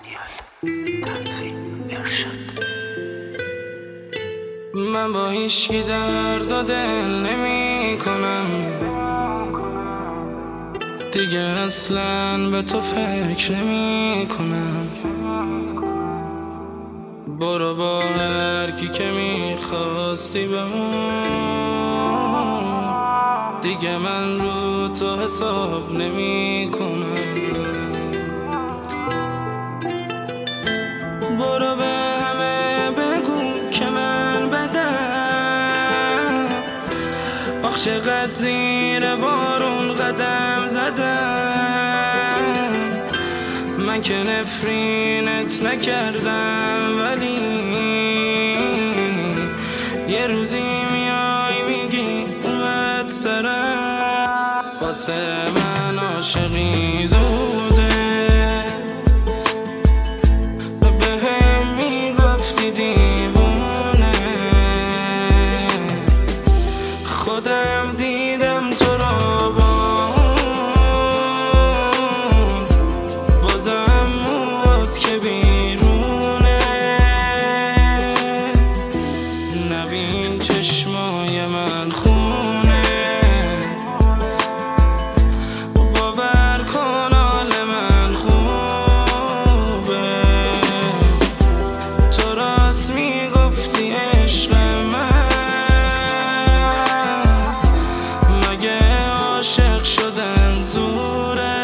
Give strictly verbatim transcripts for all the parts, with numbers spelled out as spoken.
دانیال تنظیم ارشاد. من با هیچکی درد و دل نمی کنم دیگه، اصلاً به تو فکر نمی کنم. برو با هر کی که میخواستی بمون، دیگه من رو تو حساب نمی کنم. برو به همه بگو که من بدم، آخ چقدر زیر بارون قدم زدم. من که نفرینت نکردم، ولی یه روزی میای میگی اومد سرم. واسه من عاشقی زوده، بهم میگفتی دیوونه، خودم دیدم تو رو با بازم موت که بیرونه. نبین چشمای من خونه، باور کن حال من خوبه. تو راست میگفتی عشق من، مگه عاشق شدن زوره؟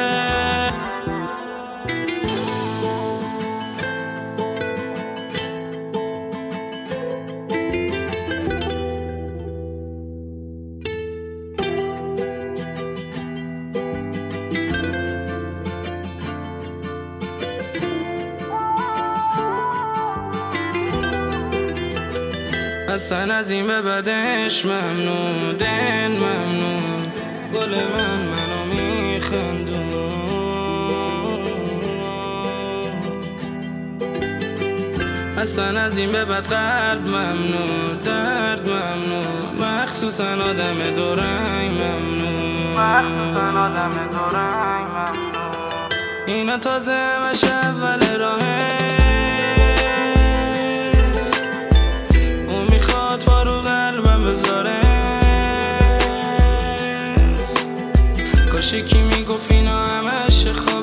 اصلا از این به بعدش ممنون، دن ممنون، گل من منو میخندون. اصلا از این به بعد قلب ممنون، درد ممنون، مخصوصا آدم دورنگ ممنون، مخصوصا آدم دورنگ ممنون. اینا تازه مش اول راهه، کاش یکی میگفت اینا همش خواه